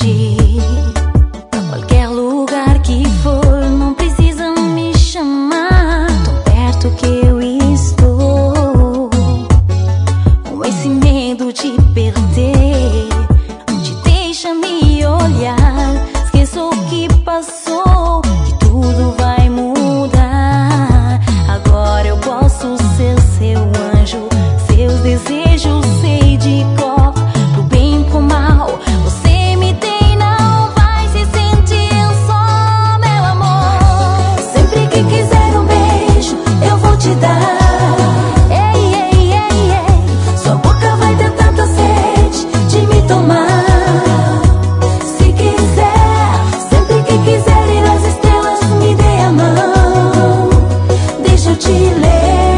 ti. A qualquer lugar que for, não precisa me chamar. Tão perto que eu estou, com esse medo de perder. Não te deixa me olhar, esqueça o que passou, que tudo vai mudar. Agora eu posso ser seu anjo, seus desejos sei de cor. Pro bem, pro mal, você me tem, não vai se sentir só, meu amor. Sempre que quiser um beijo, eu vou te dar. Ei, ei, ei, ei, sua boca vai ter tanta sede de me tomar. Se quiser, sempre que quiser ir às estrelas, me dê a mão, deixa eu te levar.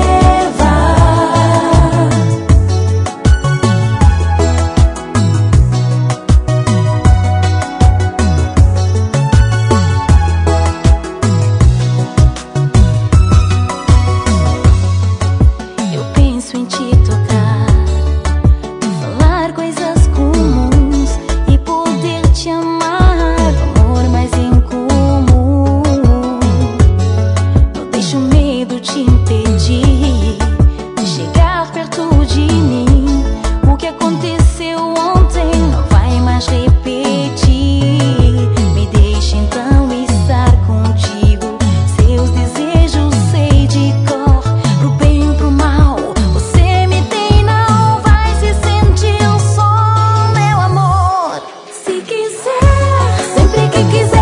Eu penso em te tocar, falar coisas comuns e poder te amar, o amor mais incomum. Não deixa o medo te impedir de chegar perto de mim. O que aconteceu ontem não vai mais repetir. Me deixa então estar contigo, seus desejos sei de cor. Pro bem, pro mal, você me tem, não vai se sentir só, meu amor. Se quiser, sempre que quiser